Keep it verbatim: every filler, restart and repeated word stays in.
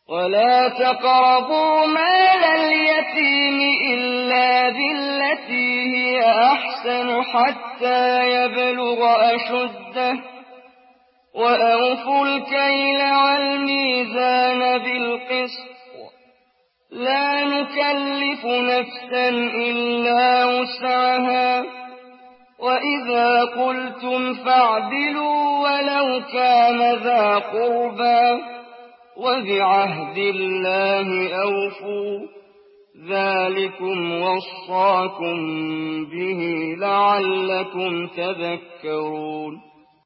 ولا تقربوا مال اليتيم إلا بالتي هي أحسن حتى يبلغ أشده وأوفوا الكيل والميزان بالقسط لا نكلف نفسا إلا وسعها وإذا قلتم فاعدلوا ولو كان ذا قربى وبعهد الله أوفوا ذلكم وصاكم به لعلكم تذكرون